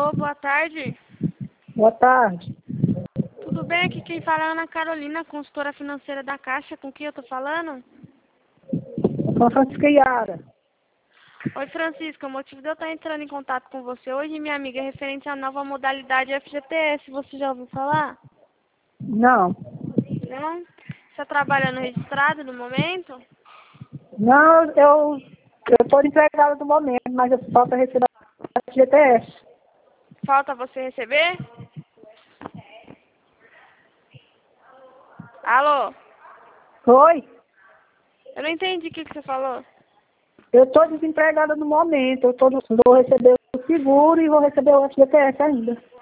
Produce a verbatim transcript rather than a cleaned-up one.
Alô, boa tarde. Boa tarde. Tudo bem? Aqui quem fala é Ana Carolina, consultora financeira da Caixa. Com quem eu tô falando? Com a Francisca Yara. Oi, Francisca. O motivo de eu estar entrando em contato com você hoje, minha amiga, é referente à nova modalidade F G T S. Você já ouviu falar? Não. Não? Você está trabalhando registrado no momento? Não, eu estou empregada no momento, mas eu falta receber a F G T S. Falta você receber? Alô? Oi? Eu não entendi o que, que você falou. Eu estou desempregada no momento. Eu tô, vou receber o seguro e vou receber o F G T S ainda.